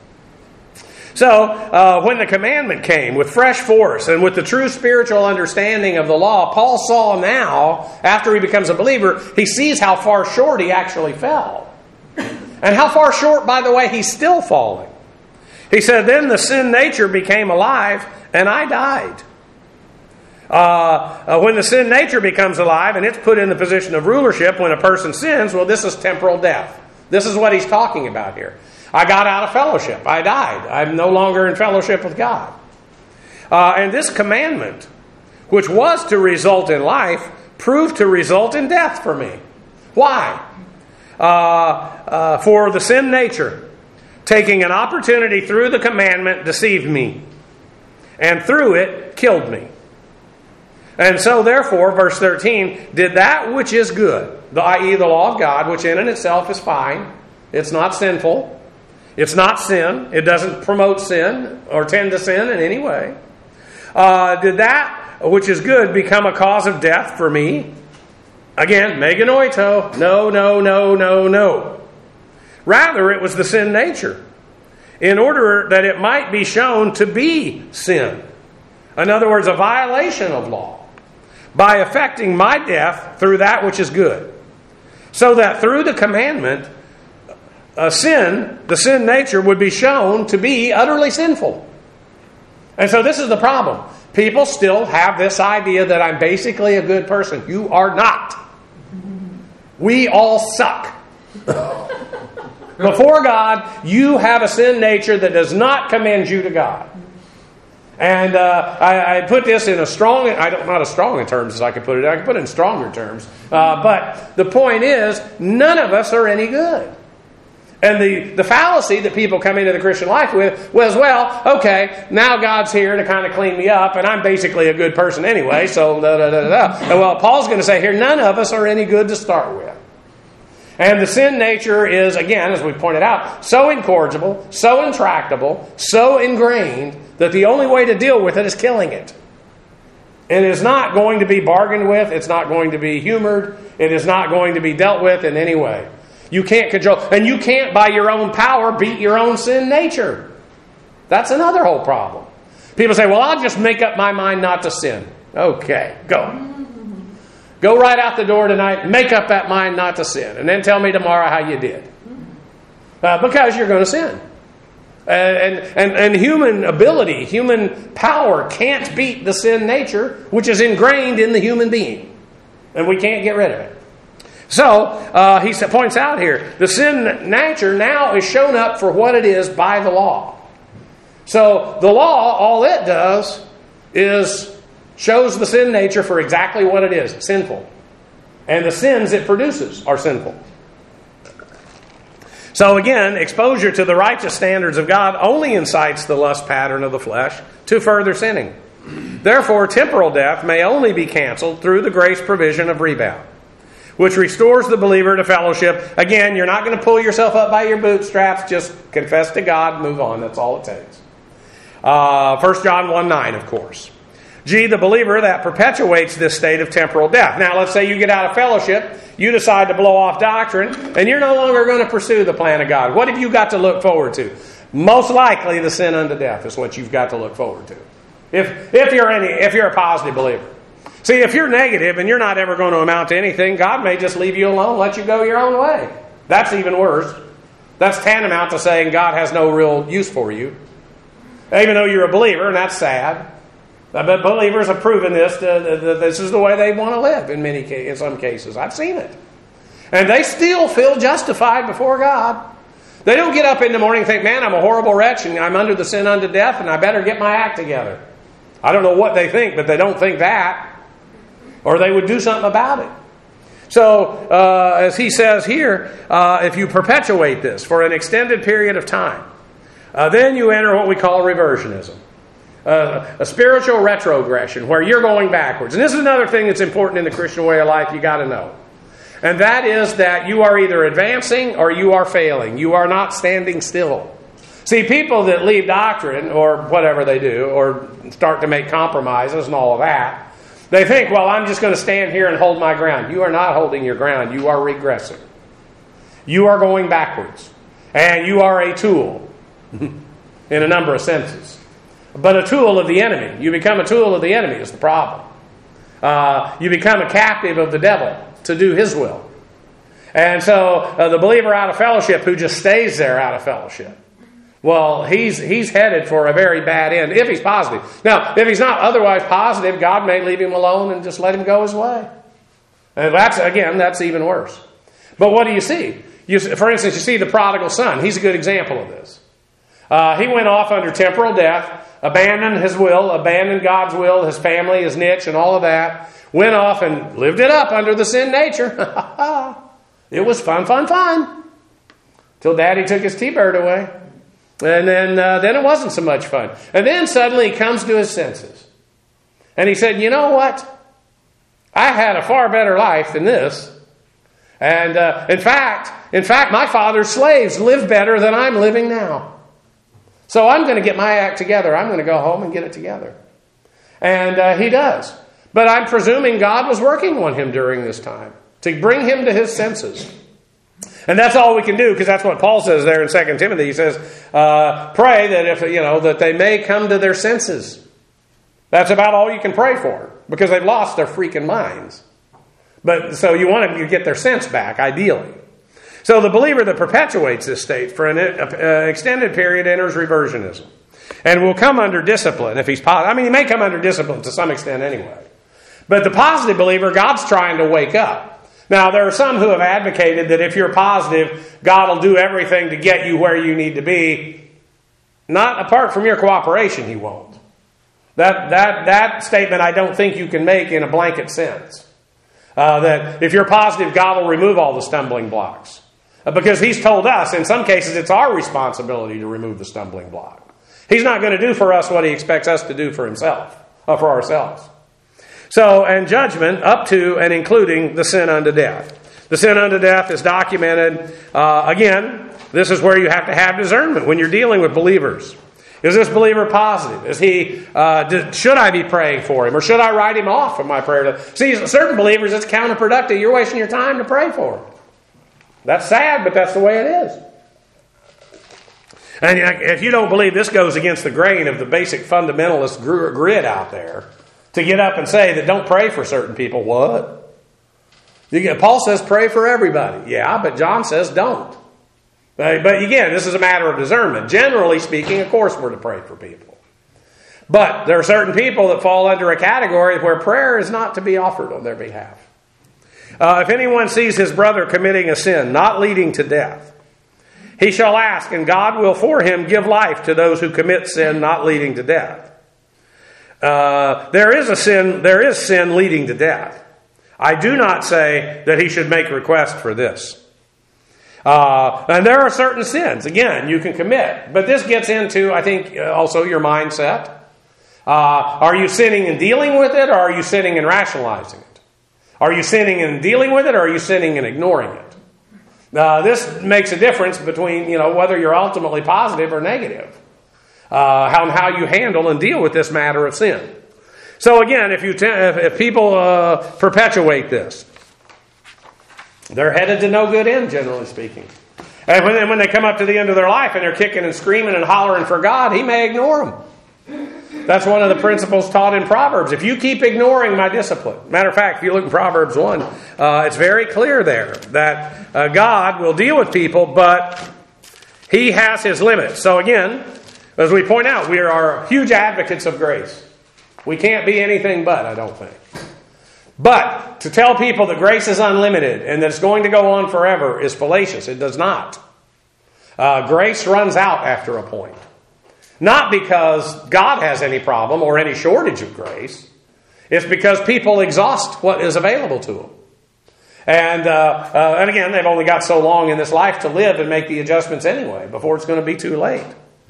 Speaker 1: So, uh, when the commandment came with fresh force and with the true spiritual understanding of the law, Paul saw now, after he becomes a believer, he sees how far short he actually fell. And how far short, by the way, he's still falling. He said, then the sin nature became alive, and I died. Uh, uh, when the sin nature becomes alive, and it's put in the position of rulership when a person sins, well, this is temporal death. This is what he's talking about here. I got out of fellowship. I died. I'm no longer in fellowship with God. Uh, and this commandment, which was to result in life, proved to result in death for me. Why? uh, uh, for the sin nature, taking an opportunity through the commandment, deceived me, and through it killed me. And so, therefore, verse thirteen, did that which is good, that is the law of God, which in and itself is fine. It's not sinful. It's not sin. It doesn't promote sin or tend to sin in any way. Uh, did that which is good become a cause of death for me? Again, meganoito. No, no, no, no, no. Rather, it was the sin nature, in order that it might be shown to be sin. In other words, a violation of law, by effecting my death through that which is good. So that through the commandment, a sin, the sin nature, would be shown to be utterly sinful. And so this is the problem. People still have this idea that I'm basically a good person. You are not. We all suck. Before God, you have a sin nature that does not commend you to God. And uh, I, I put this in a strong, I don't, not as strong in terms as I could put it, I could put it in stronger terms. Uh, but the point is, none of us are any good. And the, the fallacy that people come into the Christian life with was, well, okay, now God's here to kind of clean me up, and I'm basically a good person anyway, so da da da da. And well, Paul's going to say here, none of us are any good to start with. And the sin nature is, again, as we pointed out, so incorrigible, so intractable, so ingrained, that the only way to deal with it is killing it. It is not going to be bargained with, it's not going to be humored, it is not going to be dealt with in any way. You can't control, and you can't by your own power beat your own sin nature. That's another whole problem. People say, well, I'll just make up my mind not to sin. Okay, go. Go right out the door tonight, make up that mind not to sin, and then tell me tomorrow how you did. Uh, because you're going to sin. Uh, and, and, and human ability, human power can't beat the sin nature, which is ingrained in the human being. And we can't get rid of it. So, uh, he points out here, the sin nature now is shown up for what it is by the law. So, the law, all it does is shows the sin nature for exactly what it is, sinful. And the sins it produces are sinful. So again, exposure to the righteous standards of God only incites the lust pattern of the flesh to further sinning. Therefore, temporal death may only be canceled through the grace provision of rebound, which restores the believer to fellowship. Again, you're not going to pull yourself up by your bootstraps. Just confess to God, move on. That's all it takes. Uh, First John one nine, of course. G, the believer that perpetuates this state of temporal death. Now, let's say you get out of fellowship, you decide to blow off doctrine, and you're no longer going to pursue the plan of God. What have you got to look forward to? Most likely the sin unto death is what you've got to look forward to. If, if you're any, if you're a positive believer. See, if you're negative and you're not ever going to amount to anything, God may just leave you alone, let you go your own way. That's even worse. That's tantamount to saying God has no real use for you. Even though you're a believer, and that's sad. But believers have proven this. Uh, this is the way they want to live in many cases, in some cases. I've seen it. And they still feel justified before God. They don't get up in the morning and think, man, I'm a horrible wretch and I'm under the sin unto death and I better get my act together. I don't know what they think, but they don't think that. Or they would do something about it. So, uh, as he says here, uh, if you perpetuate this for an extended period of time, uh, then you enter what we call reversionism. Uh, a spiritual retrogression, where you're going backwards. And this is another thing that's important in the Christian way of life you got to know. And that is that you are either advancing or you are failing. You are not standing still. See, people that leave doctrine, or whatever they do, or start to make compromises and all of that, they think, well, I'm just going to stand here and hold my ground. You are not holding your ground. You are regressing. You are going backwards. And you are a tool in a number of senses. But a tool of the enemy. You become a tool of the enemy is the problem. Uh, you become a captive of the devil to do his will. And so uh, the believer out of fellowship who just stays there out of fellowship, well, he's he's headed for a very bad end if he's positive. Now, if he's not otherwise positive, God may leave him alone and just let him go his way. And that's, again, that's even worse. But what do you see? You, for instance, you see the prodigal son. He's a good example of this. Uh, he went off under temporal death, abandoned his will, abandoned God's will, his family, his niche, and all of that. Went off and lived it up under the sin nature. It was fun, fun, fun. Till Daddy took his T-Bird away. And then, uh, then it wasn't so much fun. And then suddenly he comes to his senses. And he said, you know what? I had a far better life than this. And uh, in fact, in fact, my father's slaves live better than I'm living now. So I'm going to get my act together. I'm going to go home and get it together. And uh, he does. But I'm presuming God was working on him during this time to bring him to his senses. And that's all we can do, because that's what Paul says there in Second Timothy. He says, uh, pray that if you know that they may come to their senses. That's about all you can pray for, because they've lost their freaking minds. But so you want them to get their sense back, ideally. So the believer that perpetuates this state for an uh, extended period enters reversionism, and will come under discipline if he's positive. I mean, he may come under discipline to some extent anyway. But the positive believer, God's trying to wake up. Now, there are some who have advocated that if you're positive, God will do everything to get you where you need to be. Not apart from your cooperation, he won't. That that that statement I don't think you can make in a blanket sense. Uh, that if you're positive, God will remove all the stumbling blocks. Uh, because he's told us, in some cases, it's our responsibility to remove the stumbling block. He's not going to do for us what he expects us to do for himself, uh, for ourselves. So, and judgment up to and including the sin unto death. The sin unto death is documented. Uh, again, this is where you have to have discernment when you're dealing with believers. Is this believer positive? Is he? Uh, did, should I be praying for him, or should I write him off from my prayer list? See, certain believers, it's counterproductive. You're wasting your time to pray for him. That's sad, but that's the way it is. And if you don't believe this goes against the grain of the basic fundamentalist grid out there, to get up and say that don't pray for certain people, what? You get, Paul says pray for everybody. Yeah, but John says don't. But again, this is a matter of discernment. Generally speaking, of course, we're to pray for people. But there are certain people that fall under a category where prayer is not to be offered on their behalf. Uh, if anyone sees his brother committing a sin not leading to death, he shall ask, and God will for him give life to those who commit sin not leading to death. Uh, there is a sin, there is sin leading to death. I do not say that he should make request for this. Uh, and there are certain sins, again, you can commit. But this gets into, I think, also your mindset. Uh, are you sinning and dealing with it, or are you sinning and rationalizing it? Are you sinning and dealing with it, or are you sinning and ignoring it? Uh, this makes a difference between, you know, whether you're ultimately positive or negative. Uh, how, how you handle and deal with this matter of sin. So again, if you te- if, if people uh, perpetuate this, they're headed to no good end, generally speaking. And when, and when they come up to the end of their life and they're kicking and screaming and hollering for God, he may ignore them. That's one of the principles taught in Proverbs. If you keep ignoring my discipline. Matter of fact, if you look in Proverbs one, uh, it's very clear there that uh, God will deal with people, but he has his limits. So again, as we point out, we are huge advocates of grace. We can't be anything but, I don't think. But to tell people that grace is unlimited and that it's going to go on forever is fallacious. It does not. Uh, grace runs out after a point. Not because God has any problem or any shortage of grace. It's because people exhaust what is available to them. And, uh, uh, and again, they've only got so long in this life to live and make the adjustments anyway before it's going to be too late.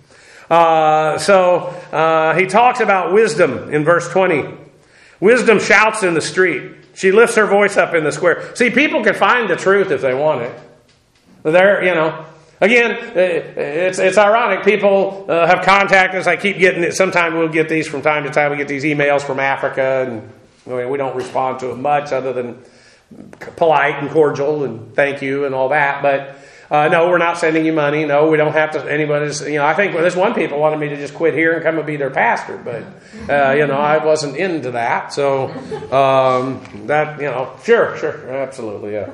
Speaker 1: Uh, so uh, he talks about wisdom in verse twenty. Wisdom shouts in the street. She lifts her voice up in the square. See, people can find the truth if they want it. They're, you know, again, it's it's ironic. People uh, have contacted us. I keep getting it. Sometimes we'll get these from time to time. We get these emails from Africa, and I mean, we don't respond to it much other than polite and cordial and thank you and all that. But Uh, no, we're not sending you money. No, we don't have to. Anybody's, you know, I think well, this one people wanted me to just quit here and come and be their pastor, but uh, you know, I wasn't into that. So um, that, you know, sure, sure, absolutely, yeah.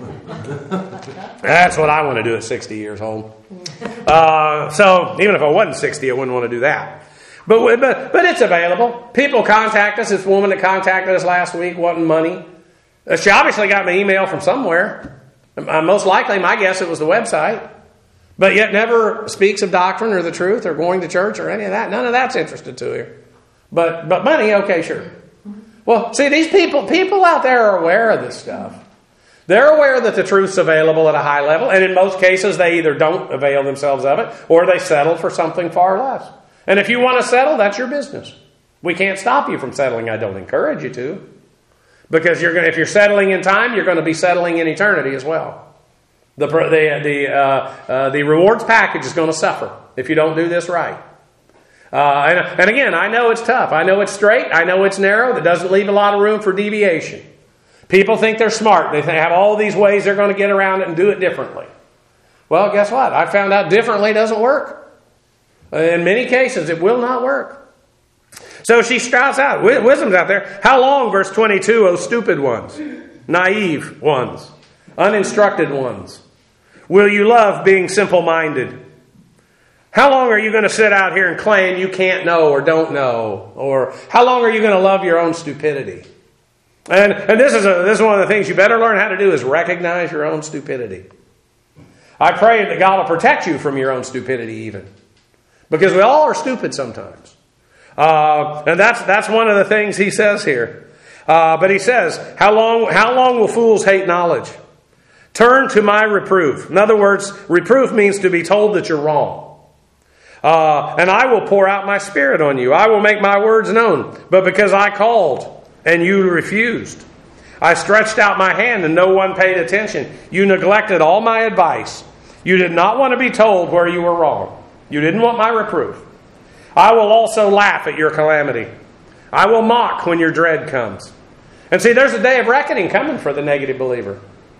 Speaker 1: That's what I want to do at sixty years old. Uh, so even if I wasn't sixty, I wouldn't want to do that. But but but it's available. People contact us. This woman that contacted us last week wanting money. Uh, she obviously got my email from somewhere. Uh, most likely, my guess, it was the website. But yet never speaks of doctrine or the truth or going to church or any of that. None of that's interested to her. But but money, okay, sure. Well, see, these people, people out there are aware of this stuff. They're aware that the truth's available at a high level, and in most cases they either don't avail themselves of it or they settle for something far less. And if you want to settle, that's your business. We can't stop you from settling. I don't encourage you to. Because you're going to, if you're settling in time, you're going to be settling in eternity as well. The, the, the, uh, uh, the rewards package is going to suffer if you don't do this right. Uh, and, and again, I know it's tough. I know it's straight. I know it's narrow. That doesn't leave a lot of room for deviation. People think they're smart. They have all these ways they're going to get around it and do it differently. Well, guess what? I found out differently doesn't work. In many cases, it will not work. So she shouts out, wisdom's out there. How long, verse twenty-two, O stupid ones, naive ones, uninstructed ones, will you love being simple-minded? How long are you going to sit out here and claim you can't know or don't know? Or how long are you going to love your own stupidity? And, and this is a, this is one of the things you better learn how to do is recognize your own stupidity. I pray that God will protect you from your own stupidity even. Because we all are stupid sometimes. Uh, and that's that's one of the things he says here. Uh, but he says, how long, how long will fools hate knowledge? Turn to my reproof. In other words, reproof means to be told that you're wrong. Uh, and I will pour out my spirit on you. I will make my words known. But because I called and you refused, I stretched out my hand and no one paid attention. You neglected all my advice. You did not want to be told where you were wrong. You didn't want my reproof. I will also laugh at your calamity. I will mock when your dread comes. And see, there's a day of reckoning coming for the negative believer.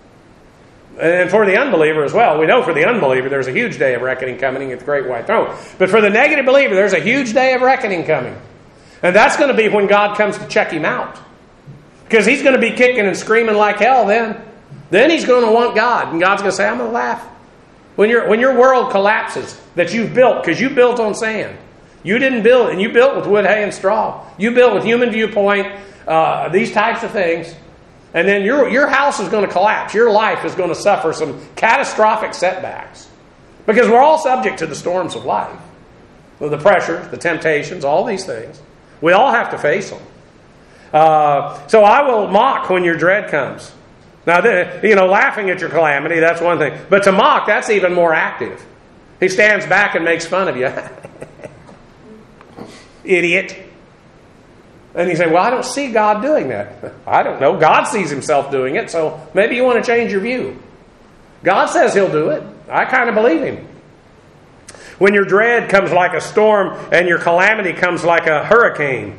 Speaker 1: And for the unbeliever as well. We know for the unbeliever there's a huge day of reckoning coming at the great white throne. But for the negative believer there's a huge day of reckoning coming. And that's going to be when God comes to check him out. Because he's going to be kicking and screaming like hell then. Then he's going to want God. And God's going to say, I'm going to laugh. When, your when your world collapses that you've built, because you built on sand. You didn't build, and you built with wood, hay, and straw. You built with human viewpoint, uh, these types of things. And then your, your house is going to collapse. Your life is going to suffer some catastrophic setbacks. Because we're all subject to the storms of life. The pressures, the temptations, all these things. We all have to face them. Uh, so I will mock when your dread comes. Now, you know, laughing at your calamity, that's one thing. But to mock, that's even more active. He stands back and makes fun of you. Idiot. And you say, well, I don't see God doing that. I don't know. God sees himself doing it, so maybe you want to change your view. God says he'll do it. I kind of believe him. When your dread comes like a storm and your calamity comes like a hurricane.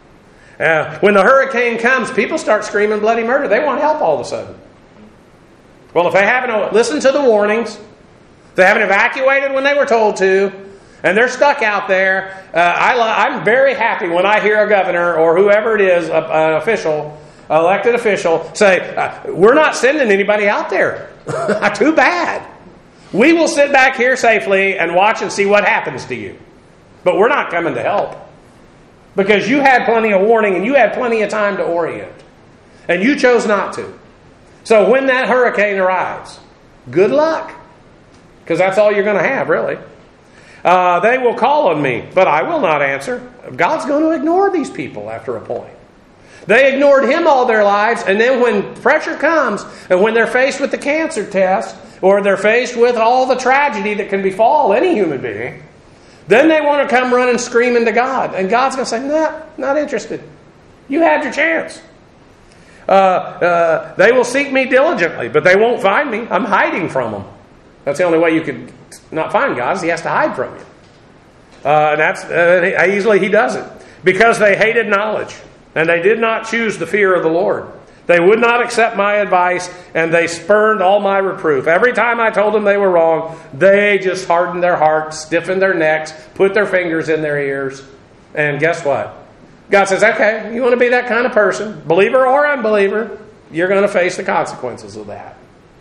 Speaker 1: Uh, when the hurricane comes, people start screaming bloody murder. They want help all of a sudden. Well, if they haven't listened to the warnings, they haven't evacuated when they were told to, and they're stuck out there, uh, I, I'm very happy when I hear a governor or whoever it is, a, an official, elected official, say, uh, we're not sending anybody out there. Too bad. We will sit back here safely and watch and see what happens to you. But we're not coming to help. Because you had plenty of warning and you had plenty of time to orient. And you chose not to. So when that hurricane arrives, good luck. Because that's all you're going to have, really. Uh, they will call on me, but I will not answer. God's going to ignore these people after a point. They ignored him all their lives, and then when pressure comes, and when they're faced with the cancer test, or they're faced with all the tragedy that can befall any human being, then they want to come running screaming to God. And God's going to say, nah, not interested. You had your chance. Uh, uh, they will seek me diligently, but they won't find me. I'm hiding from them. That's the only way you could not find God, is he has to hide from you. Uh, and that's uh, easily he doesn't. Because they hated knowledge, and they did not choose the fear of the Lord. They would not accept my advice, and they spurned all my reproof. Every time I told them they were wrong, they just hardened their hearts, stiffened their necks, put their fingers in their ears. And guess what? God says, okay, you want to be that kind of person, believer or unbeliever, you're going to face the consequences of that.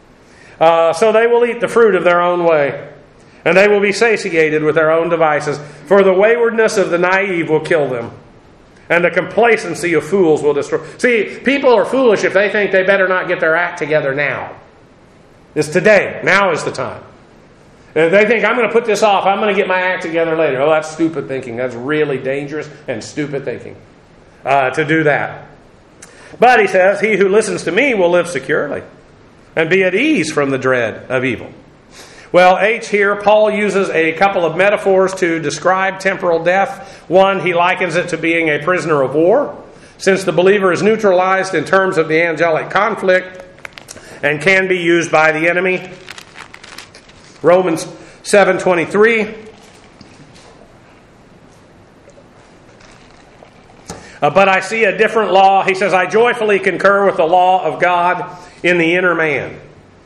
Speaker 1: Uh, so they will eat the fruit of their own way, and they will be satiated with their own devices. For the waywardness of the naive will kill them, and the complacency of fools will destroy. See, people are foolish if they think they better not get their act together now. It's today. Now is the time. If they think, I'm going to put this off, I'm going to get my act together later. Oh, that's stupid thinking. That's really dangerous and stupid thinking uh, to do that. But he says, he who listens to me will live securely. and be at ease from the dread of evil. Well, H here, Paul uses a couple of metaphors to describe temporal death. One, he likens it to being a prisoner of war, since the believer is neutralized in terms of the angelic conflict and can be used by the enemy. Romans seven twenty-three. Uh, but I see a different law. He says, I joyfully concur with the law of God in the inner man.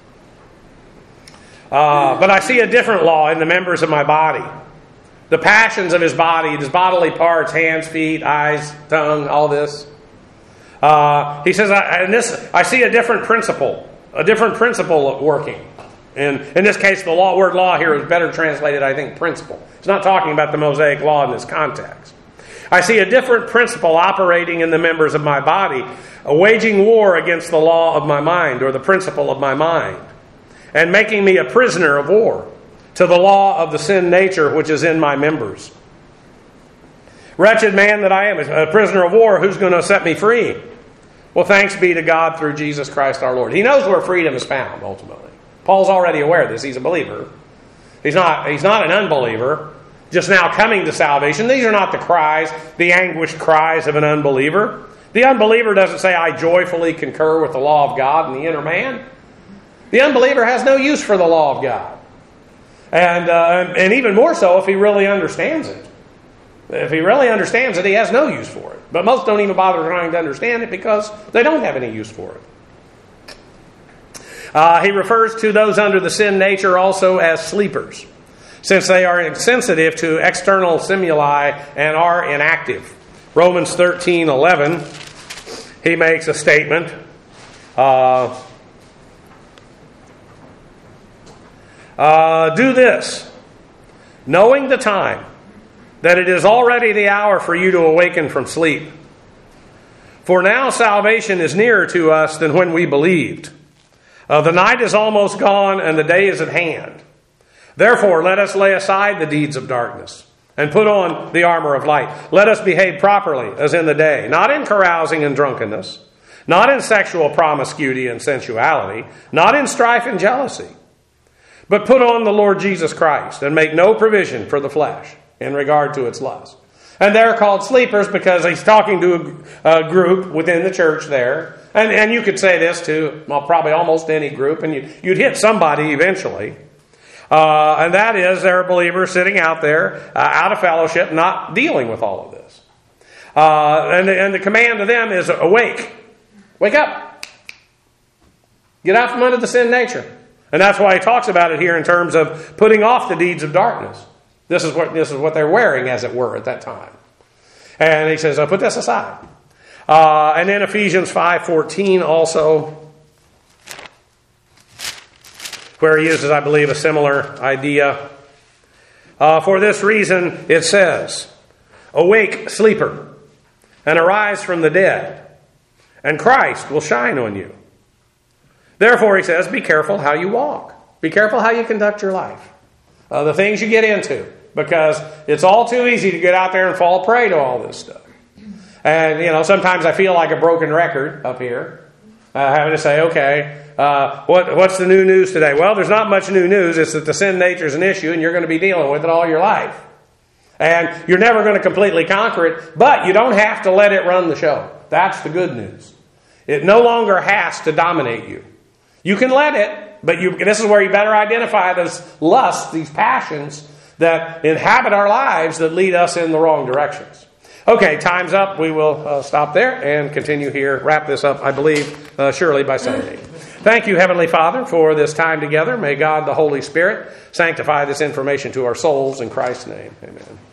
Speaker 1: Uh, but I see a different law in the members of my body. The passions of his body, his bodily parts, hands, feet, eyes, tongue, all this. Uh, he says, I, and this, I see a different principle, a different principle working. And in this case, the law, word law here is better translated, I think, principle. It's not talking about the Mosaic law in this context. I see a different principle operating in the members of my body, a waging war against the law of my mind, or the principle of my mind, and making me a prisoner of war to the law of the sin nature which is in my members. Wretched man that I am, a prisoner of war, who's going to set me free? Well, thanks be to God through Jesus Christ our Lord. He knows where freedom is found, ultimately. Paul's already aware of this. He's a believer. He's not, he's not an unbeliever, just now coming to salvation. These are not the cries, the anguished cries of an unbeliever. The unbeliever doesn't say, I joyfully concur with the law of God in the inner man. The unbeliever has no use for the law of God. And, uh, and even more so if he really understands it. If he really understands it, he has no use for it. But most don't even bother trying to understand it because they don't have any use for it. Uh, he refers to those under the sin nature also as sleepers, since they are insensitive to external stimuli and are inactive. Romans thirteen eleven, he makes a statement. Uh, uh, Do this, knowing the time, that it is already the hour for you to awaken from sleep. For now salvation is nearer to us than when we believed. Uh, the night is almost gone and the day is at hand. Therefore, let us lay aside the deeds of darkness and put on the armor of light. Let us behave properly as in the day, not in carousing and drunkenness, not in sexual promiscuity and sensuality, not in strife and jealousy, but put on the Lord Jesus Christ and make no provision for the flesh in regard to its lust. And they're called sleepers because he's talking to a, a group within the church there. And, and you could say this to, well, probably almost any group, and you, you'd hit somebody eventually. Uh, and that is, they're believers sitting out there, uh, out of fellowship, not dealing with all of this. Uh, and, the, and the command to them is, awake. Wake up. Get out from under the sin nature. And that's why he talks about it here in terms of putting off the deeds of darkness. This is what this is what they're wearing, as it were, at that time. And he says, oh, put this aside. Uh, and then Ephesians five fourteen also, where he uses, I believe, a similar idea. Uh, For this reason, it says, awake, sleeper, and arise from the dead, and Christ will shine on you. Therefore, he says, be careful how you walk. Be careful how you conduct your life. Uh, the things you get into. Because it's all too easy to get out there and fall prey to all this stuff. And, you know, sometimes I feel like a broken record up here. Uh, having to say, okay, uh, what, what's the new news today? Well, there's not much new news. It's that the sin nature is an issue and you're going to be dealing with it all your life. And you're never going to completely conquer it, but you don't have to let it run the show. That's the good news. It no longer has to dominate you. You can let it, but you, this is where you better identify those lusts, these passions that inhabit our lives that lead us in the wrong directions. Okay, time's up. We will uh, stop there and continue here. Wrap this up, I believe, uh, surely by Sunday. Thank you, Heavenly Father, for this time together. May God, the Holy Spirit, sanctify this information to our souls. In Christ's name, amen.